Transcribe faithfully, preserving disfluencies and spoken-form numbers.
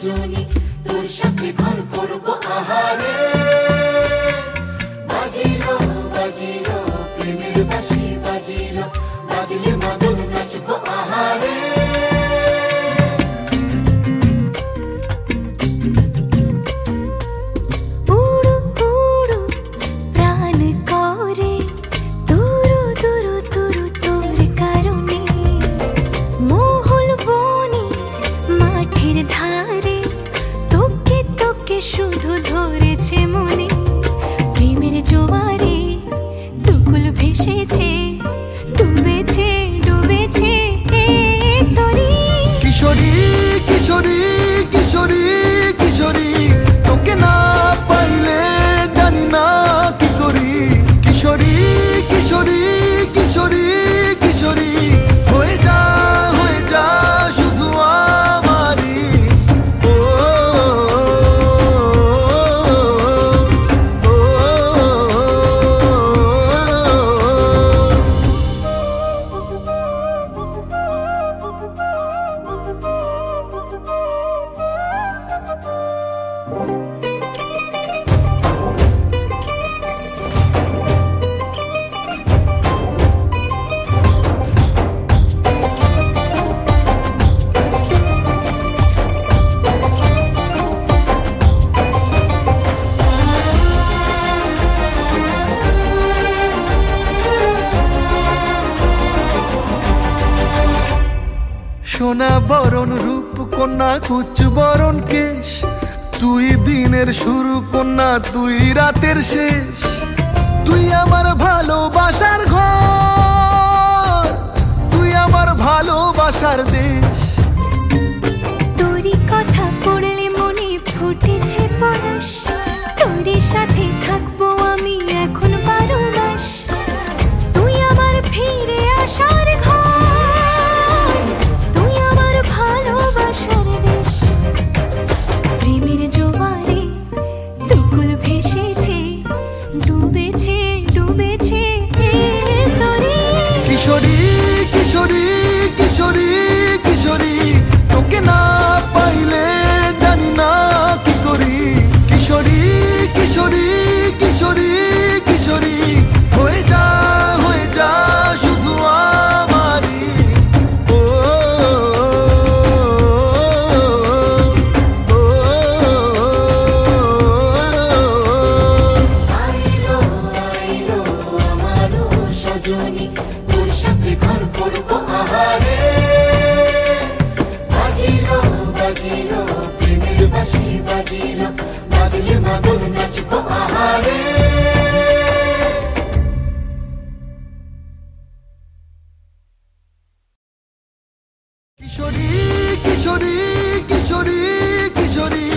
সজনী তোর সাথে ঘর করব আহারে বাজিলো বাজিলো প্রেমের বাঁশি বাজিলো বাজলে মদন নাচবো আহারে শুধু ধরেছে মনে প্রেমের জোয়ারে দুকুল ভেসেছে ডুবেছে ডুবেছে তরি কিশোরী কিশোরী কিশোরী কিশোরী তোকে না পাইলে জানি না কি করি কিশোরী কিশোরী কিশোরী কিশোরী হয়ে যা হয়ে যা শুধু আমারই ও সোনা বরণ রূপ কন্যা কুচ বরণ কেশ তুই দিনের শুরু কন্যা তুই রাতের শেষ তুই আমার ভালোবাসার ঘর তুই আমার ভালোবাসার দেশ তোরই কথা পড়লে মনে ফুটেছে পরশ তোরই সাথে থাকবো আমি এখন বারো মাস তুই আমার ফিরে আসার ঘর ভালোবাসার দেশ প্রেমের জোয়ারে দুকুল ভেসেছে ডুবেছে ডুবেছে তরি কিশোরী কিশোরী কিশোরী কিশোরী তোকে না পাইলে জানি না কি করি কিশোরী কিশোরী কিশোরী কিশোরী হয়ে যা হয়ে যা শুধু আমারই ও সজনী তোর সাথে ঘর করব আহারে বাজিলো বাজিলো প্রেমের বাঁশি বাজিলো বাজলে মদন নাচবো আহারে কিশোরী কিশোরী কিশোরী কিশোরী